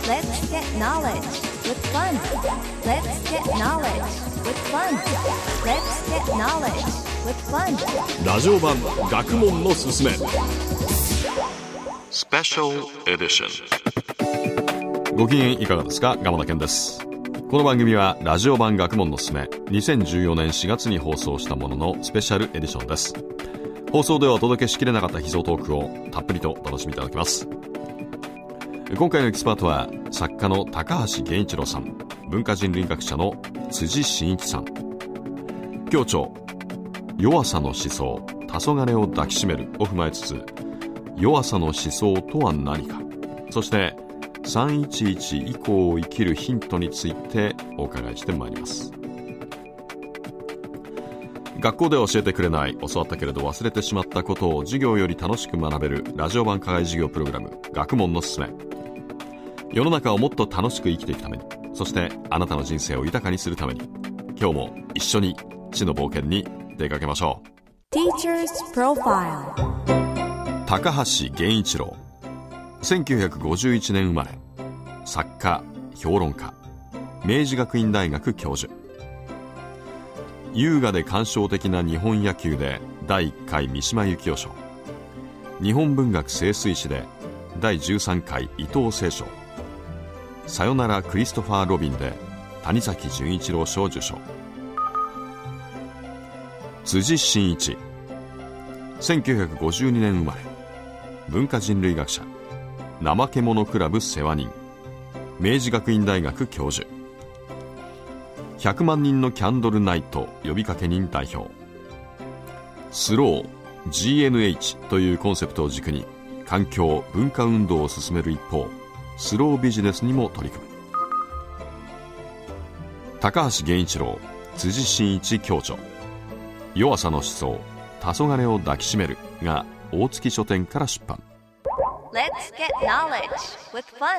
Let's get knowledge with fun. Let's get knowledge with fun. Let's get knowledge with fun. ラジオ版学問のすすめスペシャルエディション。ご機嫌いかがですか？蒲田健です。この番組はラジオ版学問のすすめ2014年4月に放送したもののスペシャルエディションです。放送ではお届けしきれなかった秘蔵トークをたっぷりとお楽しみいただきます。今回のエキスパートは作家の高橋源一郎さん、文化人類学者の辻真一さん。教著弱さの思想、黄昏を抱きしめるを踏まえつつ、弱さの思想とは何か、そして311以降を生きるヒントについてお伺いしてまいります。学校では教えてくれない、教わったけれど忘れてしまったことを授業より楽しく学べるラジオ版課外授業プログラム、学問のすすめ。世の中をもっと楽しく生きていくために、そしてあなたの人生を豊かにするために、今日も一緒に知の冒険に出かけましょう。 Teacher's Profile。 高橋源一郎、1951年生まれ、作家、評論家、明治学院大学教授。優雅で感傷的な日本野球で第1回三島由紀夫賞、日本文学盛衰史で第13回伊藤聖賞、さよならクリストファー・ロビンで谷崎潤一郎賞受賞。辻真一、1952年生まれ、文化人類学者、怠け者クラブ世話人、明治学院大学教授。100万人のキャンドルナイト呼びかけ人代表。スロー GNH というコンセプトを軸に環境文化運動を進める一方、スロービジネスにも取り組む。高橋源一郎、辻真一教著、弱さの思想、黄昏を抱きしめるが大月書店から出版。 Let's get knowledge with fun。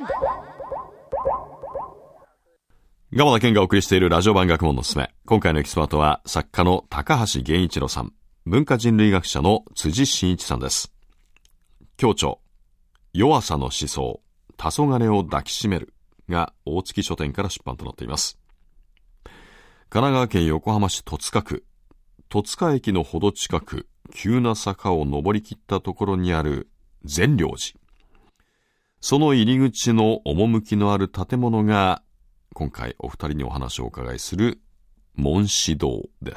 蒲田健がお送りしているラジオ版学問のすすめ。今回のエキスパートは作家の高橋源一郎さん、文化人類学者の辻真一さんです。教著弱さの思想、黄昏を抱きしめるが大月書店から出版となっています。神奈川県横浜市戸塚区、戸塚駅のほど近く、急な坂を登り切ったところにある善良寺。その入り口の趣のある建物が今回お二人にお話をお伺いする門司堂です。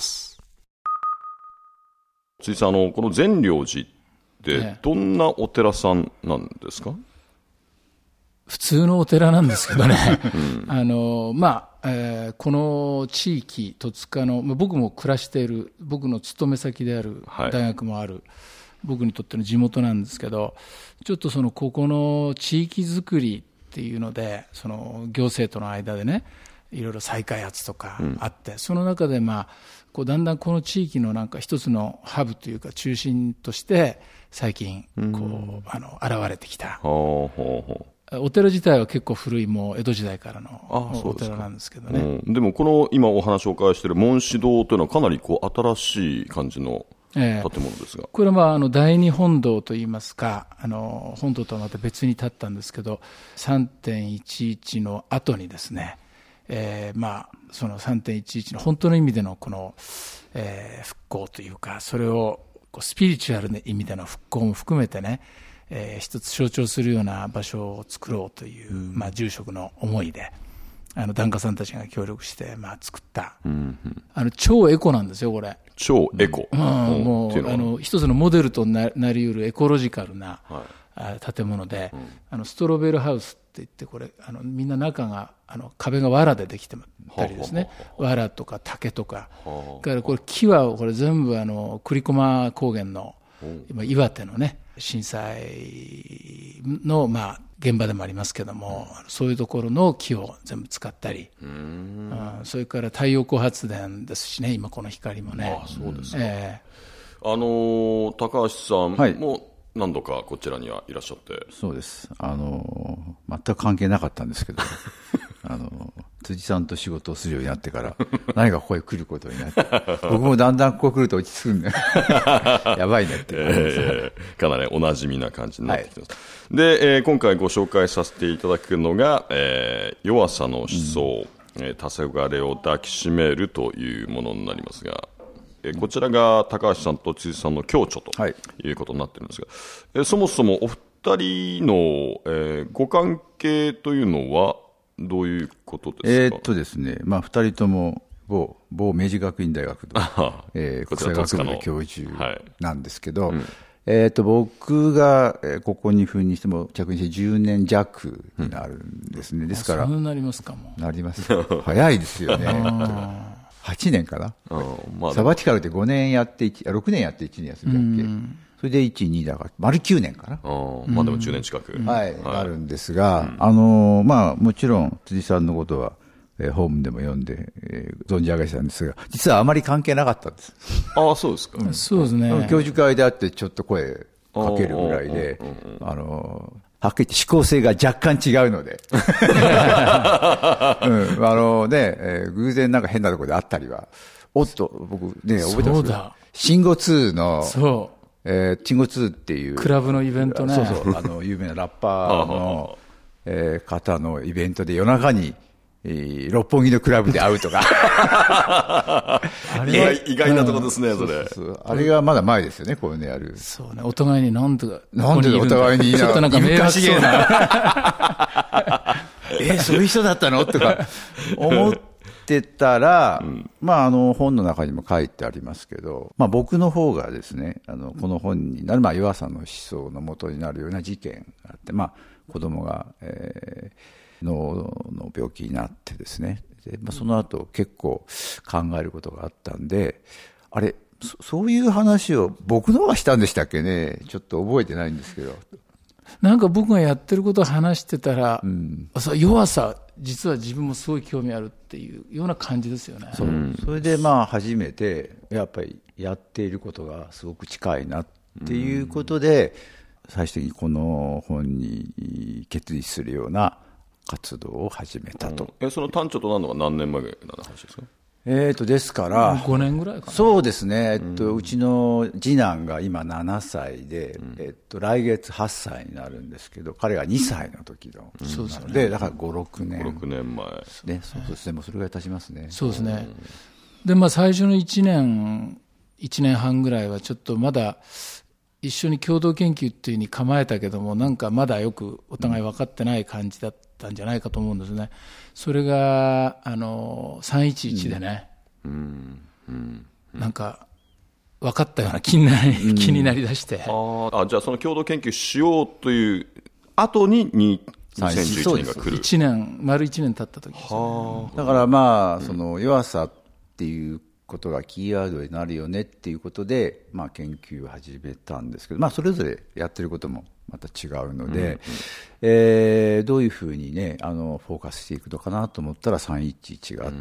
辻さん、この善良寺ってどんなお寺さんなんですか？ 普通のお寺なんですけどね、この地域、戸塚の、僕も暮らしている、僕の勤め先である大学もある、僕にとっての地元なんですけど、ちょっとここの地域づくりっていうので、その行政との間でね、いろいろ再開発とかあって、その中でこうだんだんこの地域のなんか一つのハブというか中心として最近こう現れてきた。お寺自体は結構古い、もう江戸時代からのお寺なんですけどね。 でもこの今お話をお伺いしている門司堂というのはかなりこう新しい感じの建物ですが、 これは第二本堂といいますか、本堂とはまた別に建ったんですけど、 3.11 の後にですね、その 3.11 の本当の意味でのこの、復興というか、それをスピリチュアルな意味での復興も含めてね、一つ象徴するような場所を作ろうという、住職の思いで檀家さんたちが協力して、作った、超エコなんですよ、これ。 超エコ、 もう一つのモデルとなりうるエコロジカルな、建物で、ストロベルハウスって言って、これみんな中が壁が藁でできてたりですね、藁とか竹とか、からこれ木はこれ全部栗駒高原の今岩手のね震災の現場でもありますけども、そういうところの木を全部使ったり、それから太陽光発電ですしね、今この光もね。 そうですか。高橋さんも何度かこちらにはいらっしゃって。 そうです。全く関係なかったんですけど辻さんと仕事をするようになってから何かここへ来ることになって僕もだんだんここ来ると落ち着くんでやばいねって感じです。 かなりおなじみな感じになってきてます。はい、で、今回ご紹介させていただくのが、弱さの思想、黄昏を抱きしめるというものになりますが、こちらが高橋さんと辻さんの共著ということになっているんですが、そもそもお二人の、ご関係というのはどういうことですか？ ですね、二人とも某明治学院大学の、国際学部の教授なんですけど、僕がここに赴任しても着任して10年弱になるんですね。ですから、 そんなになりますかも。 なります。早いですよね。8年かな。サバティカルで5年やって6年やって1年休みだっけ。それで1、2だから、丸9年かな。 でも10年近く。 なるんですが、もちろん辻さんのことは、ホームでも読んで、存じ上げてたんですが、実はあまり関係なかったんです。 そうですか。 そうですね。 教授会であってちょっと声かけるぐらいで、はっきり言って思考性が若干違うので、偶然なんか変なところで会ったりは、僕ね、覚えてますよ。シンゴ2の、シンゴ2っていう。 クラブのイベントね。 有名なラッパーの、方のイベントで夜中に、六本木のクラブで会うとか。 意外なところですね、それ。 あれがまだ前ですよね、こういうのやる。 そうね、お互いになんでお互いにちょっとなんか迷惑そうな。 そういう人だったのとか思ってたら、本の中にも書いてありますけど、僕の方がですね、この本になる、弱さの思想の元になるような事件があって、子供が、脳の病気になってですね、でその後結構考えることがあったんで、そういう話を僕の方がしたんでしたっけね、ちょっと覚えてないんですけど。 なんか僕がやってることを話してたら、弱さ、実は自分もすごい興味あるっていうような感じですよね。 それで初めてやっぱりやっていることがすごく近いなっていうことで、最終的にこの本に決意するような活動を始めたと。 その端緒となるのが何年前の話ですか？ ですから、 5年ぐらいかな。 そうですね。うちの次男が今7歳で、来月8歳になるんですけど、彼が2歳の時の。そうですね。だから5、6年。 5、6年前。 ね、そうですね。もうそれぐらい経ちますね。 そうですね。で、最初の1年半ぐらいはちょっとまだ、一緒に共同研究っていう風に構えたけども、なんかまだよくお互い分かってない感じだったんじゃないかと思うんですね。それが311でね、なんか分かったような気になりだして、じゃあその共同研究しようという後に2011年が来る。 丸1年経った時ですね。 だからその弱さっていうことがキーワードになるよねっていうことで、研究を始めたんですけど、それぞれやってることもまた違うので、どういうふうにね、フォーカスしていくのかなと思ったら311があって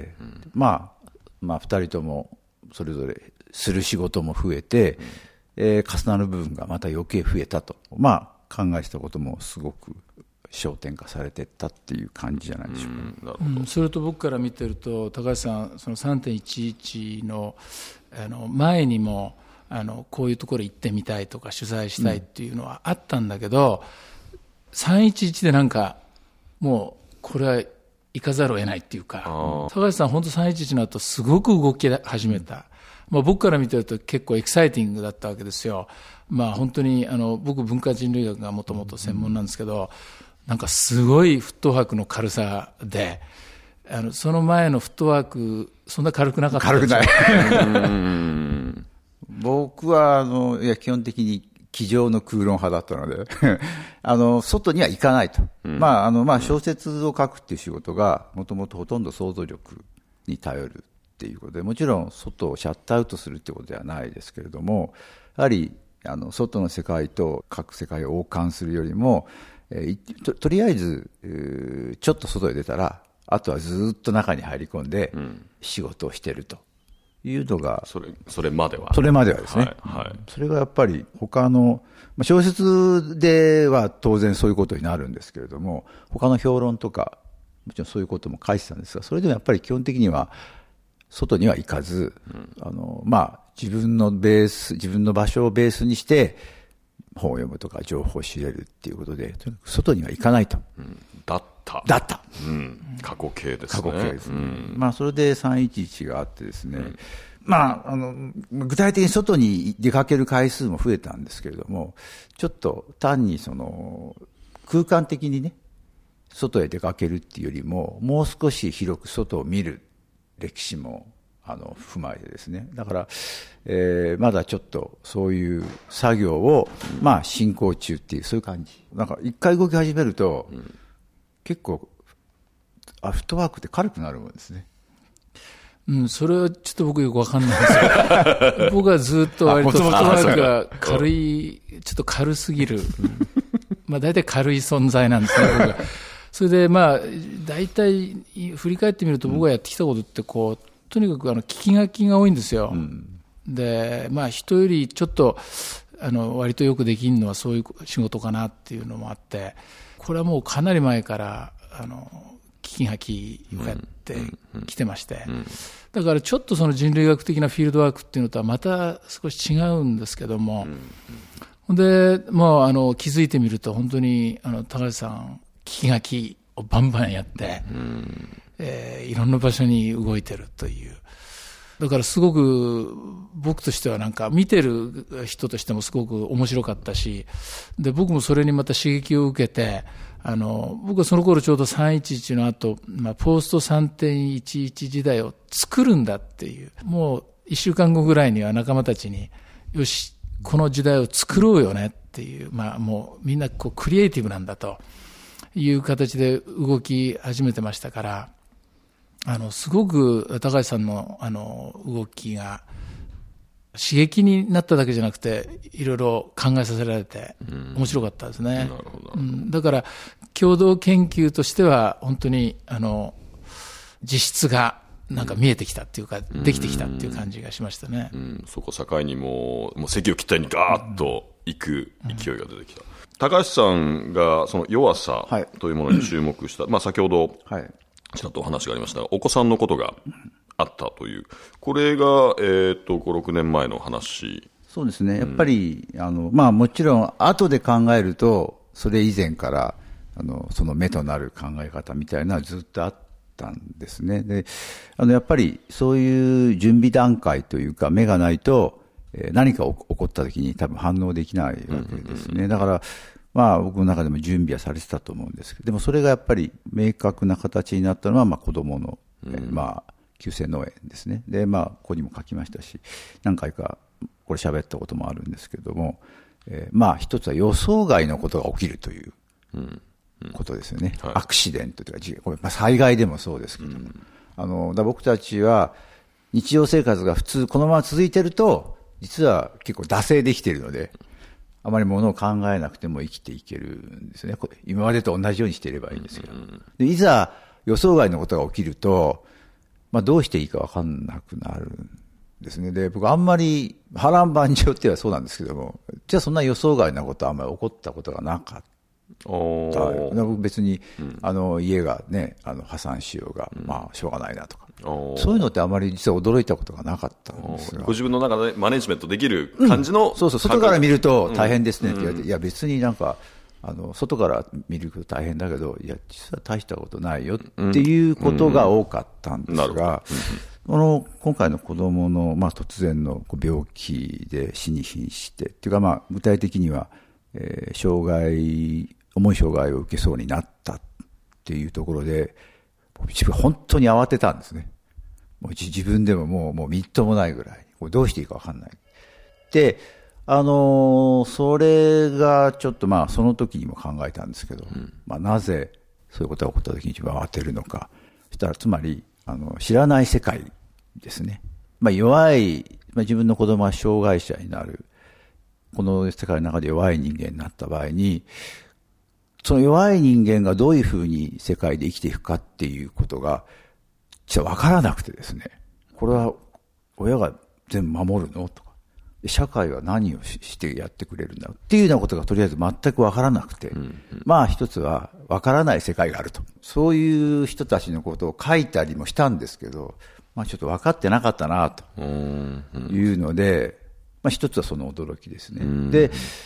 、2人ともそれぞれする仕事も増えて、重なる部分がまた余計増えたと、考えてたこともすごく焦点化されていったっていう感じじゃないでしょうか。 それと僕から見てると、高橋さん、その 3.11 の前にもこういうところ行ってみたいとか取材したいっていうのはあったんだけど、311でなんかもうこれは行かざるを得ないっていうか、高橋さん本当311の後すごく動き始めた。僕から見てると結構エキサイティングだったわけですよ。本当に僕文化人類学がもともと専門なんですけど、なんかすごいフットワークの軽さで、その前のフットワークそんな軽くなかったです。 軽くない。僕は基本的に机上の空論派だったので外には行かないと。小説を書くっていう仕事がもともとほとんど想像力に頼るっていうことで、もちろん外をシャットアウトするってことではないですけれども、やはり外の世界と各世界を横断するよりも、とりあえずちょっと外へ出たら、あとはずっと中に入り込んで仕事をしているというのが、 それまではですね、それがやっぱり他の小説では当然そういうことになるんですけれども、他の評論とかもちろんそういうことも書いてたんですが、それでもやっぱり基本的には外には行かず、自分の場所をベースにして本を読むとか情報を知れるっていうことで、とにかく外には行かないと。 だった。過去形ですね。 過去形ですね。まあそれで311があってですね、まあ具体的に外に出かける回数も増えたんですけれども、ちょっと単にその空間的にね、外へ出かけるっていうよりも、もう少し広く外を見る歴史も踏まえてですね、だから、まだちょっとそういう作業を、まあ、進行中っていう、そういう感じ。なんか一回動き始めると、結構フットワークって軽くなるもんですね。 それはちょっと僕よくわかんないんですよ。僕はずっと割とフットワークが軽い、ちょっと軽すぎる。まあ大体軽い存在なんですね、僕は。それでまあ、大体振り返ってみると僕がやってきたことってこう、とにかく聞き書きが多いんですよ。で、まあ人よりちょっと、割とよくできるのはそういう仕事かなっていうのもあって、これはもうかなり前から、聞き書きをやってきてまして、だからちょっとその人類学的なフィールドワークっていうのとはまた少し違うんですけども、で、まあ、気づいてみると本当に、高橋さん、聞き書きをバンバンやって、いろんな場所に動いてるという。だからすごく僕としてはなんか見てる人としてもすごく面白かったし、で、僕もそれにまた刺激を受けて、僕はその頃ちょうど311の後、まあ、ポスト 3.11 時代を作るんだっていう、もう1週間後ぐらいには仲間たちに、よし、この時代を作ろうよねっていう、まあもうみんなこうクリエイティブなんだという形で動き始めてましたから、すごく高橋さんの動きが刺激になっただけじゃなくて、いろいろ考えさせられて面白かったですね。だから共同研究としては本当に実質がなんか見えてきたっていうか、できてきたっていう感じがしましたね。 そこ境にもう席を切ったようにガーッと行く勢いが出てきた。高橋さんがその弱さというものに注目した、まあ先ほどちらっとお話がありましたが、お子さんのことがあったという、これが5、6年前の話。 そうですね。やっぱりまあもちろん後で考えると、それ以前からその目となる考え方みたいなのはずっとあったんですね。で、やっぱりそういう準備段階というか目がないと、何か起こった時に多分反応できないわけですね。だからまあ僕の中でも準備はされてたと思うんですけど、でもそれがやっぱり明確な形になったのはまあ子供の、まあ急性脳炎ですね。で、まあここにも書きましたし、何回かこれ喋ったこともあるんですけども、まあ一つは予想外のことが起きるということですよね。アクシデントというか、これまあ災害でもそうですけども、だ僕たちは日常生活が普通このまま続いていると、実は結構惰性できているので、あまりものを考えなくても生きていけるんですね。今までと同じようにしていればいいんですけど。で、いざ予想外のことが起きると、まあどうしていいか分かんなくなるんですね。で、僕あんまり波乱万丈ってはそうなんですけども、じゃあそんな予想外なことはあんまり起こったことがなかった。僕別に、家がね、破産しようが、まあしょうがないなとか。そういうのってあまり実は驚いたことがなかったんですが。 ご自分の中でマネジメントできる感じの、 そうそう、外から見ると大変ですねって言われて、いや別になんか、外から見ると大変だけど、いや、実は大したことないよっていうことが多かったんですが、今回の子供の、まあ、突然の病気で死に瀕してっていうか、まあ、具体的には、重い障害を受けそうになったっていうところで、自分本当に慌てたんですね。もう自分でももうみっともないぐらい、これどうしていいか分かんない。で、それがちょっとまあその時にも考えたんですけど、まあなぜそういうことが起こった時に一番慌てるのか。そしたらつまり、知らない世界ですね。まあ弱い、自分の子供は障害者になる。この世界の中で弱い人間になった場合に、その弱い人間がどういうふうに世界で生きていくかっていうことが、実は分からなくてですね。これは親が全部守るのとか。社会は何をしてやってくれるんだろうっていうようなことがとりあえず全く分からなくて、まあ一つは分からない世界があると。そういう人たちのことを書いたりもしたんですけど、まあちょっと分かってなかったなというので、まあ一つはその驚きですね。で、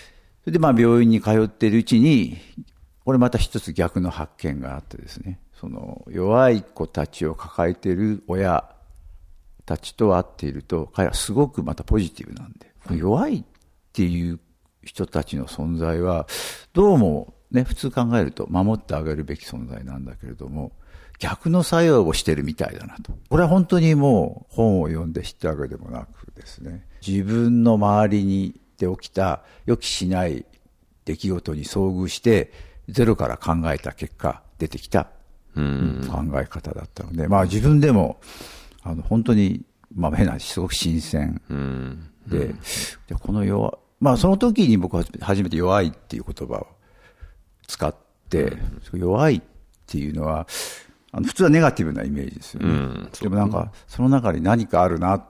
それで病院に通っているうちに、これまた一つ逆の発見があってですね、その弱い子たちを抱えている親たちと会っていると、彼はすごくまたポジティブなんで、弱いっていう人たちの存在は、どうもね、普通考えると守ってあげるべき存在なんだけれども、逆の作用をしてるみたいだなと。これは本当にもう本を読んで知ったわけでもなくですね、自分の周りにで起きた予期しない出来事に遭遇して、ゼロから考えた結果、出てきた考え方だったので、自分でも、本当に、変な、すごく新鮮で、このその時に僕は初めて弱いっていう言葉を使って、弱いっていうのは、普通はネガティブなイメージですよね。でもその中に何かあるなって、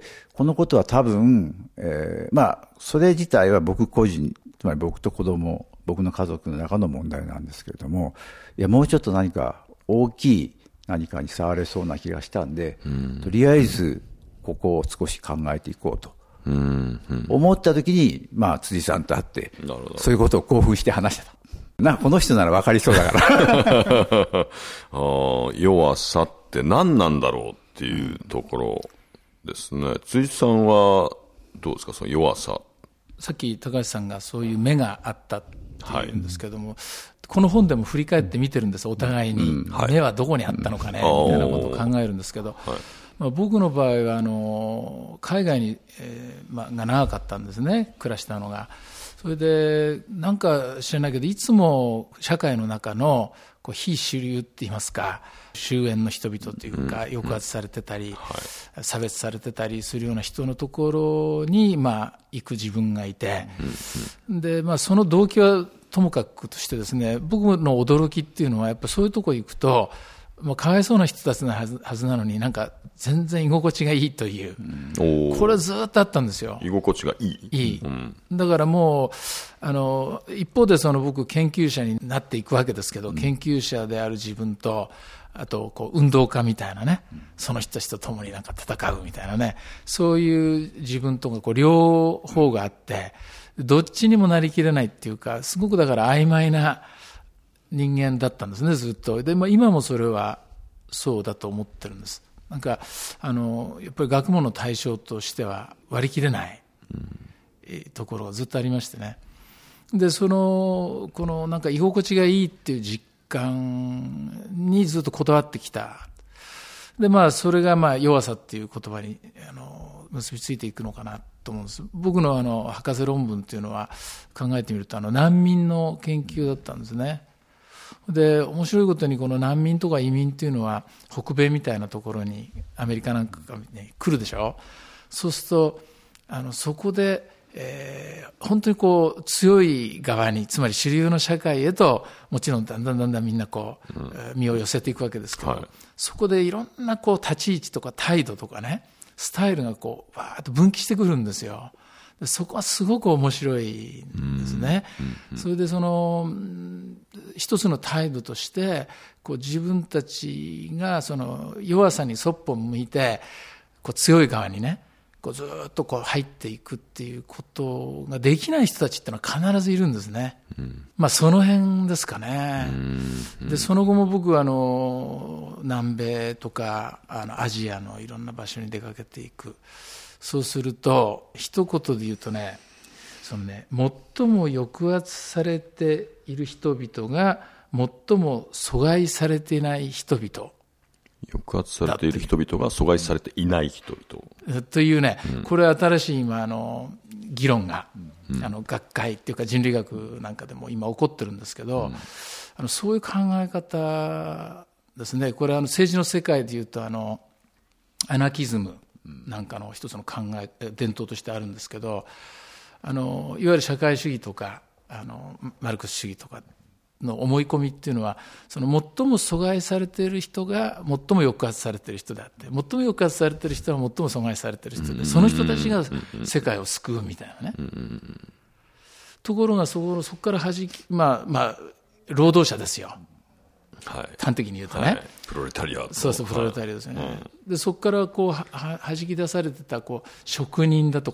このことは多分、それ自体は僕個人、つまり僕と子供、僕の家族の中の問題なんですけれども、もうちょっと何か大きい何かに触れそうな気がしたんで、とりあえずここを少し考えていこうと思った時に、辻さんと会って、そういうことを興奮して話してた。この人なら分かりそうだから弱さって何なんだろうっていうところですね。辻さんはどうですか、その弱さ。 さっき高橋さんがそういう目があったって言うんですけども、この本でも振り返って見てるんです、お互いに。目はどこにあったのかね、みたいなことを考えるんですけど、僕の場合は海外に、が長かったんですね、暮らしたのが。それでなんか知らないけど、いつも社会の中の非主流って言いますか、終焉の人々というか、抑圧されてたり、差別されてたりするような人のところに行く自分がいて、でその動機はともかくとしてですね、僕の驚きっていうのは、やっぱそういうところに行くと、かわいそうな人たちのはずなのに、全然居心地がいいという、これはずっとあったんですよ。 居心地がいい。 だからもう一方で僕研究者になっていくわけですけど、研究者である自分と、あと運動家みたいなね、その人たちと共に戦うみたいなね、そういう自分とか両方があって、どっちにもなりきれないっていうか、すごくだから曖昧な人間だったんですね、ずっと。で、今もそれはそうだと思ってるんです。やっぱり学問の対象としては割り切れないところがずっとありましてね。で、この居心地がいいっていう実感にずっとこだわってきた。で、それが弱さっていう言葉に結びついていくのかなと思うんです。僕の博士論文っていうのは考えてみると難民の研究だったんですね。で、面白いことにこの難民とか移民っていうのは北米みたいなところに、アメリカなんかに来るでしょ。そうするとそこで、本当に強い側に、つまり主流の社会へと、もちろんだんだんみんな身を寄せていくわけですけど、そこでいろんな立ち位置とか態度とかね、スタイルがわーっと分岐してくるんですよ。そこはすごく面白いんですね。それで一つの態度として自分たちが弱さにそっぽ向いて強い側にね、ずっと入っていくっていうことができない人たちってのは必ずいるんですね。その辺ですかね。で、その後も僕は南米とかアジアのいろんな場所に出かけていく。そうすると一言で言うとね、最も抑圧されている人々が最も阻害されていない人々。 抑圧されている人々が阻害されていない人々。 というね、これは新しい今議論が、学会っていうか人類学なんかでも今起こってるんですけど、そういう考え方ですね。これは政治の世界でいうとアナキズムなんかの一つの伝統としてあるんですけど、いわゆる社会主義とかマルクス主義とかの思い込みっていうのは、最も阻害されている人が最も抑圧されている人であって、最も抑圧されている人は最も阻害されている人で、その人たちが世界を救うみたいなね。ところがそこから労働者ですよ。端的に言うとね、 プロレタリア。 そうプロレタリアですよね。で、そこから弾き出されてた職人だとかね、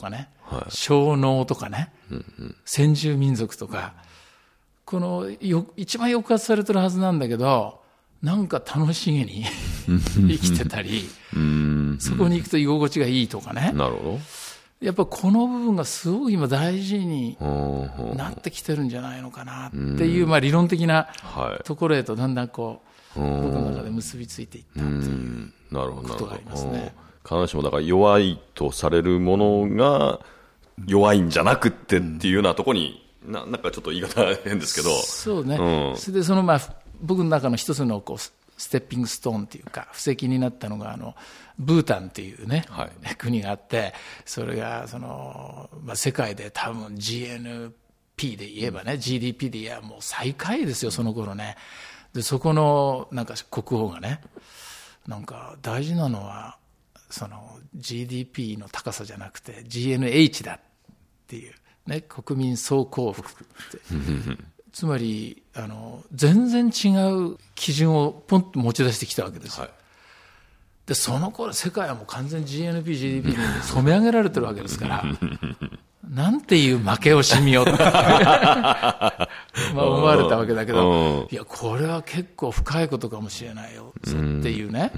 小脳とかね、先住民族とか、この一番抑圧されてるはずなんだけど、なんか楽しげに生きてたり、そこに行くと居心地がいいとかね。 なるほど。 やっぱこの部分がすごく今大事になってきてるんじゃないのかなっていう、理論的なところへとだんだんこう、僕の中で結びついていったということがありますね。 必ずしもだから弱いとされるものが弱いんじゃなくってっていうようなところに、なんかちょっと言い方変ですけど。 そうね。それで僕の中の一つのこうステッピングストーンっていうか布石になったのがブータンっていうね、国があって、それが世界で多分 GNP で言えばね、GDP で言えばもう最下位ですよ、その頃ね。でそこのなんか国王がね、なんか大事なのはGDP の高さじゃなくて GNH だっていうね、国民総幸福ってつまり全然違う基準をポンと持ち出してきたわけですよ。でその頃世界はもう完全に GNP、GDP に染め上げられてるわけですからなんていう負け惜しみを思われたわけだけど、いやこれは結構深いことかもしれないよっていうね。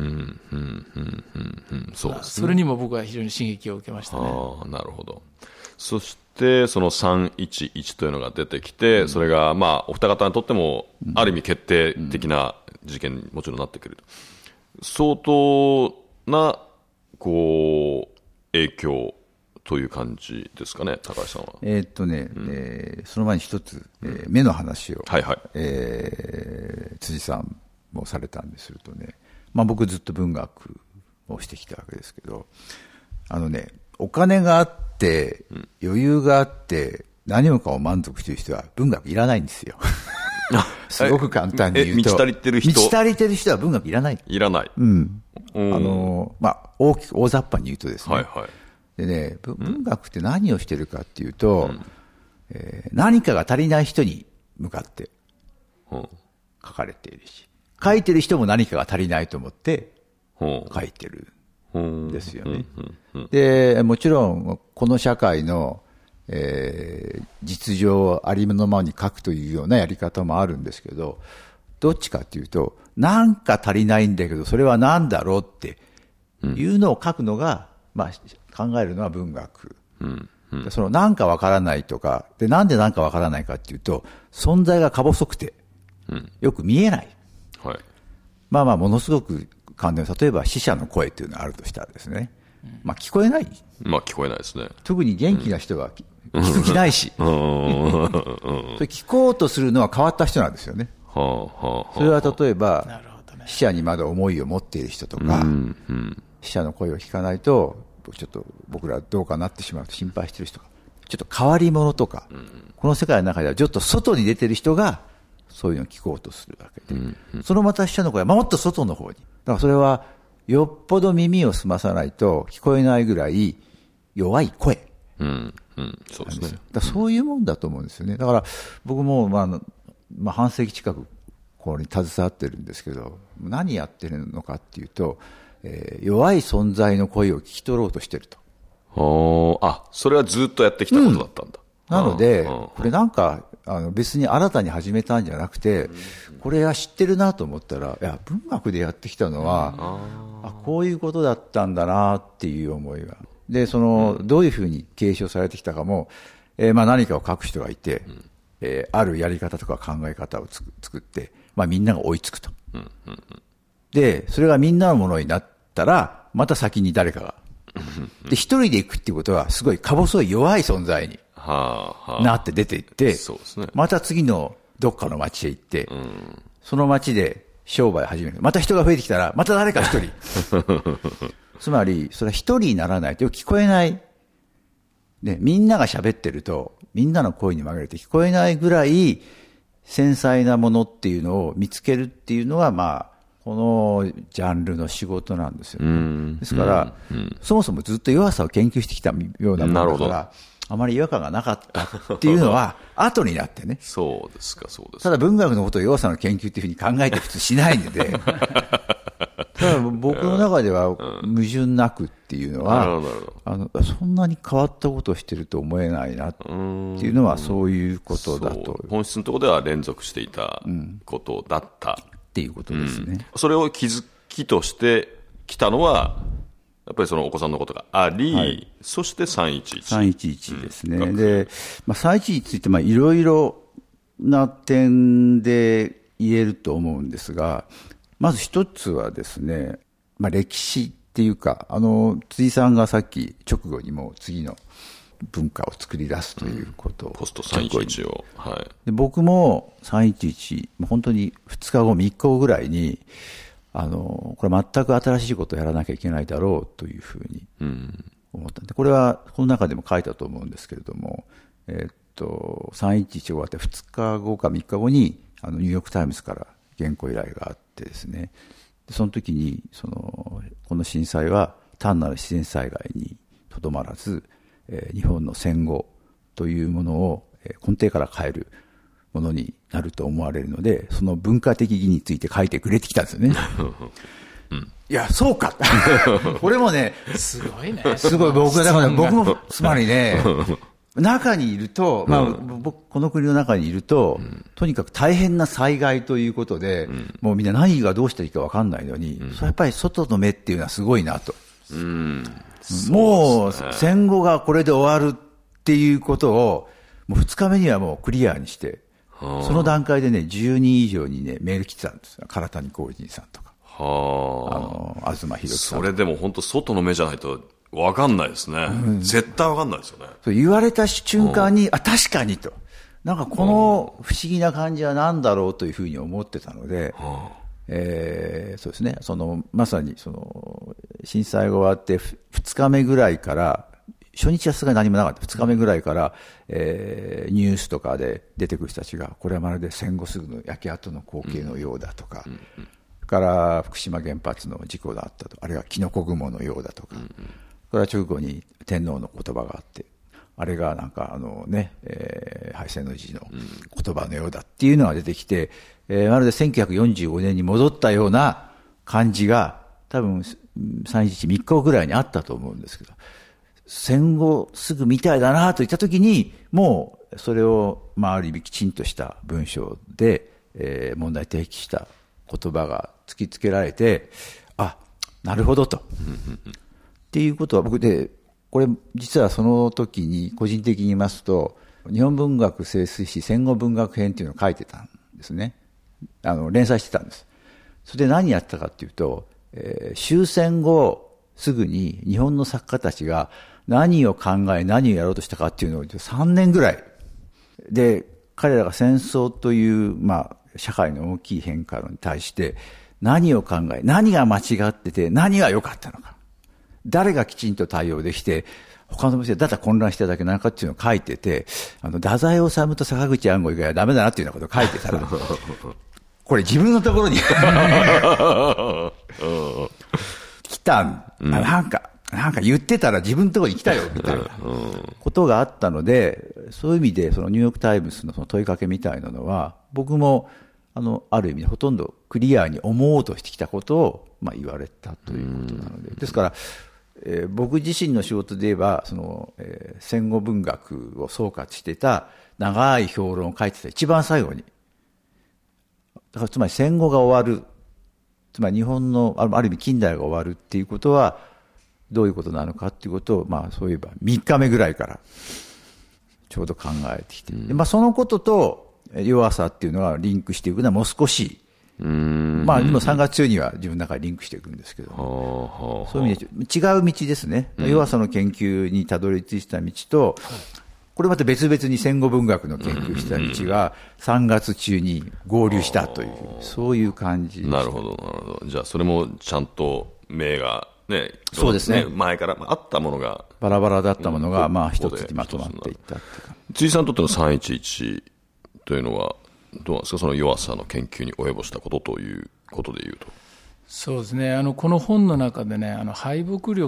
それにも僕は非常に刺激を受けましたね。 なるほど。そしてその311というのが出てきて、それがお二方にとってもある意味決定的な事件にもちろんなってくる。相当なこう影響という感じですかね、高橋さんは。 その前に一つ、目の話を、辻さんもされたんでするとね、僕ずっと文学をしてきたわけですけど、お金があって余裕があって何もかも満足している人は文学いらないんですよすごく簡単に言うと、 満ち足りてる人は文学いらない。 いらない。 大きく大雑把に言うとですね、でね、文学って何をしてるかっていうと、何かが足りない人に向かって書かれているし、書いてる人も何かが足りないと思って書いてるんですよね。で、もちろんこの社会の、実情ありのままに書くというようなやり方もあるんですけど、どっちかっていうと、なんか足りないんだけどそれは何だろうっていうのを書くのが、考えるのは文学。そのなんかわからないとかで、なんでなんかわからないかっていうと、存在がか細くてよく見えない。ものすごく簡単に、例えば死者の声というのがあるとしたらですね、聞こえない。 聞こえないですね。 特に元気な人は聞く気ないし、それ聞こうとするのは変わった人なんですよね。それは例えば、死者にまだ思いを持っている人とか、死者の声を聞かないとちょっと僕らどうかなってしまうと心配している人が、ちょっと変わり者とか、この世界の中ではちょっと外に出ている人がそういうのを聞こうとするわけで、そのまた死者の声はもっと外の方に、だからそれはよっぽど耳を澄まさないと聞こえないぐらい弱い声。 そうですね。 だそういうもんだと思うんですよね。だから僕も半世紀近くこれに携わってるんですけど、何やってるのかっていうと、弱い存在の声を聞き取ろうとしてると。 それはずっとやってきたことだったんだ。 なので、これなんか別に新たに始めたんじゃなくて、これは知ってるなと思ったら、いや文学でやってきたのはこういうことだったんだなっていう思いが。でどういうふうに継承されてきたかも、何かを書く人がいて、あるやり方とか考え方を作って、みんなが追いつくと。でそれがみんなのものになったら、また先に誰かがで一人で行くっていうことはすごいか細い弱い存在になって出ていって、また次のどっかの町へ行って、その町で商売始める。また人が増えてきたらまた誰か一人つまりそれは一人にならないと聞こえない、みんなが喋ってるとみんなの声に紛れて聞こえないぐらい繊細なものっていうのを見つけるっていうのはこのジャンルの仕事なんですよね。ですから、そもそもずっと弱さを研究してきたようなものだから、あまり違和感がなかったっていうのは後になってね。 そうですか、そうですか。 ただ文学のことを弱さの研究っていうふうに考えて普通しないのでただ僕の中中では矛盾なくっていうのは、そんなに変わったことをしてると思えないなっていうのはそういうことだと。 本質のところでは連続していたことだった、 っていうことですね。 それを気づきとしてきたのはやっぱりそのお子さんのことがあり、そして311。 311ですね。で、311についていろいろな点で言えると思うんですが、まず一つはですね、歴史っていうか、辻さんがさっき直後にもう次の文化を作り出すということを、 ポスト311を、 で僕も311、本当に2日後、3日後ぐらいに、これ全く新しいことをやらなきゃいけないだろうというふうに思ったんで、これはこの中でも書いたと思うんですけれども、311終わって2日後か3日後にニューヨークタイムズから原稿依頼があってですね、その時にこの震災は単なる自然災害にとどまらず、日本の戦後というものを根底から変えるものになると思われるので、その文化的意義について書いてくれてきたんですよね。いや、そうか。これもね、 すごいね。 すごい、僕も、つまりね、中にいると、僕、この国の中にいると、とにかく大変な災害ということで、もうみんな何がどうしたらいいか分かんないのに、それやっぱり外の目っていうのはすごいなと。もう戦後がこれで終わるっていうことを、もう2日目にはもうクリアにして、その段階でね、10人以上にね、メール来てたんですよ。唐谷公人さんとか。東博樹さん。 それでも本当外の目じゃないと分かんないですね。絶対分かんないですよね。 そう言われた瞬間に、確かにと。なんかこの不思議な感じは何だろうというふうに思ってたので、そうですね。まさに震災が終わって2日目ぐらいから、初日はさすがに何もなかった。2日目ぐらいから、ニュースとかで出てくる人たちが、これはまるで戦後すぐの焼け跡の光景のようだとか、から福島原発の事故だったと、あるいはキノコ雲のようだとか、これは直後に天皇の言葉があって、あれがなんか敗戦の時の言葉のようだっていうのが出てきて、まるで1945年に戻ったような感じが、多分311、3日後ぐらいにあったと思うんですけど、戦後すぐみたいだなと言ったときに、もうそれを、ある意味きちんとした文章で、問題提起した言葉が突きつけられて、なるほどと。っていうことは僕で、これ実はその時に個人的に言いますと、日本文学盛衰史戦後文学編っていうのを書いてたんですね。連載してたんです。それで何やってたかっていうと、終戦後すぐに日本の作家たちが何を考え何をやろうとしたかっていうのを3年ぐらいで、彼らが戦争という社会の大きい変化に対して何を考え何が間違ってて何が良かったのか、誰がきちんと対応できて他の店でだったら混乱してただけなのかっていうのを書いてて、太宰治と坂口安吾以外はダメだなっていうようなことを書いてたらこれ自分のところに来たなんか言ってたら自分のところに来たよみたいなことがあったので、そういう意味でニューヨークタイムズの問いかけみたいなのは僕もある意味でほとんどクリアに思おうとしてきたことを言われたということなので、ですから僕自身の仕事で言えば戦後文学を総括してた長い評論を書いてた一番最後に、だからつまり戦後が終わる、つまり日本のある意味近代が終わるっていうことはどういうことなのかっていうことをそういえば3日目ぐらいからちょうど考えてきて、そのことと弱さっていうのはリンクしていくのはもう少しでも3月中には自分の中でリンクしていくんですけど、そういう意味で違う道ですね。弱さの研究にたどり着いた道と、これまた別々に戦後文学の研究した道が3月中に合流したという、そういう感じです。 なるほど、なるほど。じゃあそれもちゃんと目がね、 そうですね。 前からあったものがバラバラだったものが一つにまとまっていったっていうか。 辻さんにとっての311というのはどうなんですか、その弱さの研究に及ぼしたことということでいうと。 そうですね、この本の中でね、敗北力っ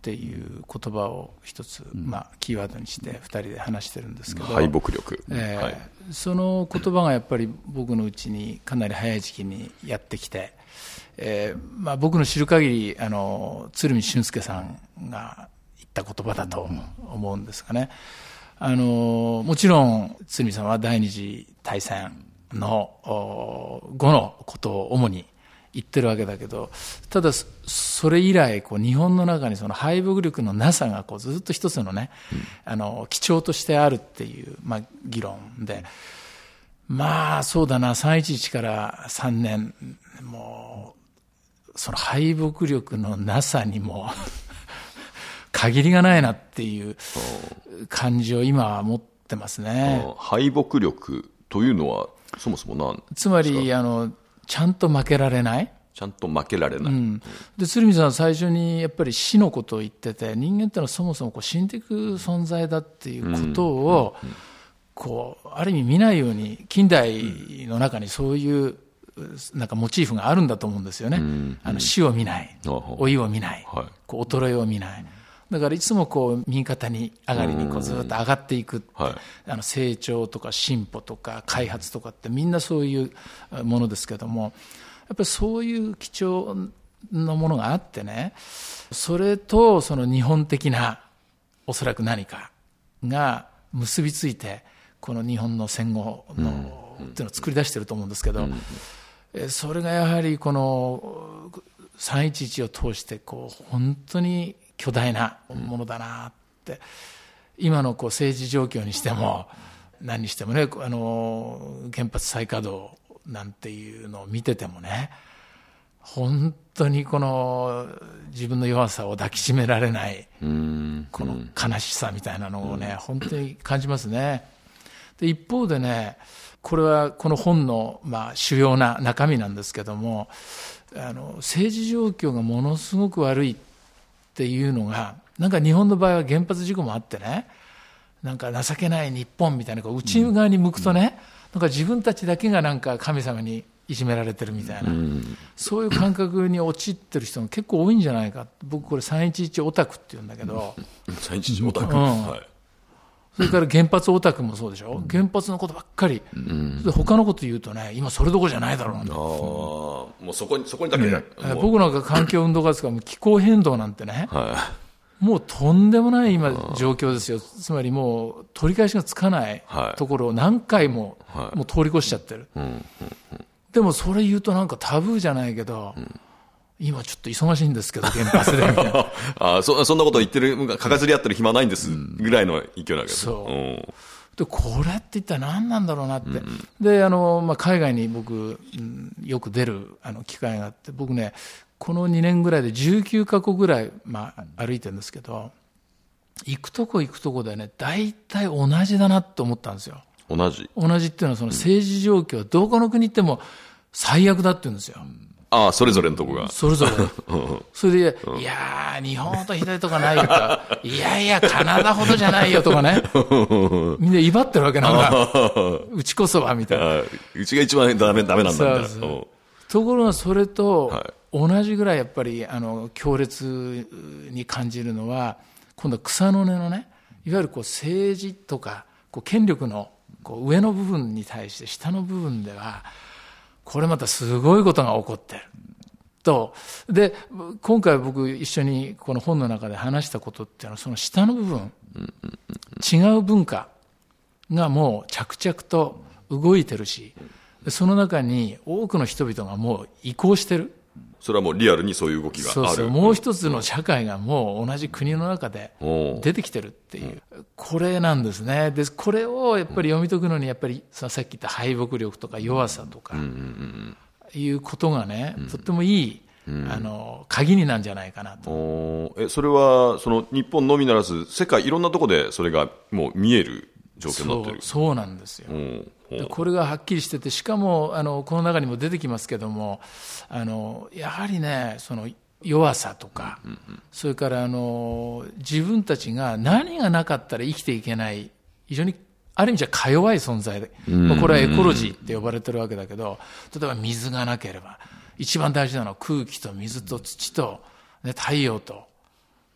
っていう言葉を一つ、キーワードにして2人で話してるんですけど、 敗北力、 その言葉がやっぱり僕のうちにかなり早い時期にやってきて、僕の知る限り鶴見俊介さんが言った言葉だと思うんですがね、もちろん鶴見さんは第二次大戦の後のことを主に言ってるわけだけど、ただそれ以来日本の中にその敗北力のなさがずっと一つのね、基調としてあるっていう、議論で、そうだな、311から3年もうその敗北力のなさにも限りがないなっていう感じを今は持ってますね。 敗北力というのはそもそも何ですか？ つまりちゃんと負けられない。 ちゃんと負けられない。 で鶴見さんは最初にやっぱり死のことを言ってて、人間ってのはそもそも死んでいく存在だっていうことをある意味見ないように、近代の中にそういうなんかモチーフがあるんだと思うんですよね。死を見ない、老いを見ない、衰えを見ない。だからいつも右肩に上がりにずっと上がっていくって、成長とか進歩とか開発とかってみんなそういうものですけども、やっぱりそういう基調のものがあってね、それとその日本的なおそらく何かが結びついてこの日本の戦後のっていうのを作り出してると思うんですけど、それがやはりこの311を通して本当に巨大なものだなって、今の政治状況にしても何にしてもね、原発再稼働なんていうのを見ててもね、本当に自分の弱さを抱きしめられないこの悲しさみたいなのをね、本当に感じますね。で一方でね、これはこの本の主要な中身なんですけども、政治状況がものすごく悪いっていうのが、なんか日本の場合は原発事故もあってね、なんか情けない日本みたいな内側に向くとね、なんか自分たちだけがなんか神様にいじめられてるみたいな、そういう感覚に陥ってる人が結構多いんじゃないか。僕これ311オタクって言うんだけど、 311オタク、 それから原発オタクもそうでしょ、原発のことばっかり、で他のこと言うとね、今それどころじゃないだろうなんて、 もうそこにだけ、 僕なんか環境運動家ですから、気候変動なんてね、もうとんでもない今状況ですよ。つまりもう取り返しがつかないところを何回ももう通り越しちゃってる。でもそれ言うとなんかタブーじゃないけど、今ちょっと忙しいんですけど原発でみたいなそんなこと言ってる、かかずり合ってる暇ないんですぐらいの勢いだけど、 そうでこれって一体何なんだろうなって、で海外に僕、よく出る機会があって、僕ねこの2年ぐらいで19カ国ぐらい、歩いてるんですけど、行くとこでね、大体同じだなと思ったんですよ。同じっていうのはその政治状況はどこの国行っても最悪だって言うんですよ。 それぞれのとこが。 それぞれ。それで、いやー、日本ほどひどいとかないよとか、いやいや、カナダほどじゃないよとかね。みんな威張ってるわけなんか。うちこそは、みたいな。 うちが一番ダメなんだ、みたいな。 ところが、それと、同じぐらいやっぱり、強烈に感じるのは、今度は草の根のね、いわゆる政治とか、権力の上の部分に対して下の部分では、これまたすごいことが起こってると。で今回僕一緒にこの本の中で話したことっていうのは、その下の部分、違う文化がもう着々と動いてるし、その中に多くの人々がもう移行してる。 それはもうリアルにそういう動きがある。 そうもう一つの社会がもう同じ国の中で出てきてるっていう、これなんですね。でこれをやっぱり読み解くのに、やっぱりさっき言った敗北力とか弱さとかいうことがね、とってもいい鍵になるんじゃないかなと。 それはその日本のみならず世界いろんなところでそれがもう見える状況になってる。 そうなんですよ。でこれがはっきりしてて、しかもこの中にも出てきますけども、やはりね、その弱さとか、それから自分たちが何がなかったら生きていけない、非常にある意味じゃか弱い存在で、これはエコロジーって呼ばれてるわけだけど、例えば水がなければ一番大事なのは空気と水と土と、ね、太陽と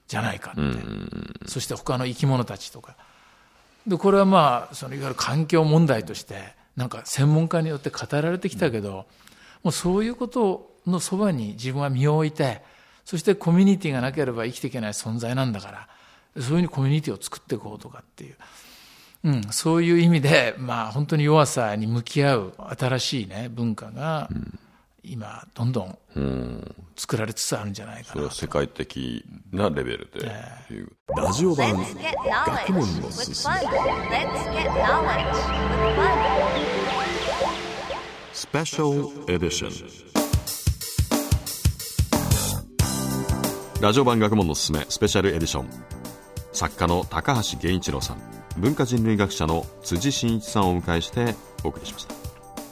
じゃないかって、そして他の生き物たちとかで、これはまあそのいわゆる環境問題としてなんか専門家によって語られてきたけど、もうそういうことのそばに自分は身を置いて、そしてコミュニティがなければ生きていけない存在なんだから、そういうふうにコミュニティを作っていこうとかっていう、そういう意味で、まあ、本当に弱さに向き合う新しい、ね、文化が今どんどん作られつつあるんじゃないかなと。 それは世界的なレベルでいう、ラジオ版学問のすすめスペシャルエディション。ラジオ版学問のすすめスペシャルエディション、作家の高橋源一郎さん、文化人類学者の辻真一さんをお迎えしてお送りしました。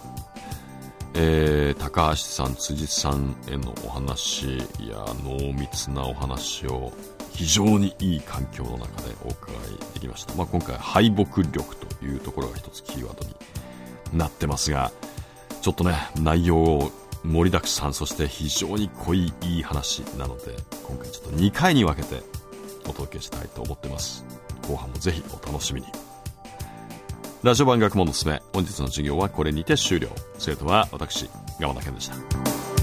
高橋さん、辻さんへのお話や濃密なお話を非常にいい環境の中でお伺いできました。今回敗北力というところが一つキーワードになってますが、ちょっとね、内容を盛りだくさん、そして非常に濃いいい話なので、今回ちょっと2回に分けてお届けしたいと思ってます。後半もぜひお楽しみに。ラジオ版学問のすすめ、本日の授業はこれにて終了。生徒は私、山田健でした。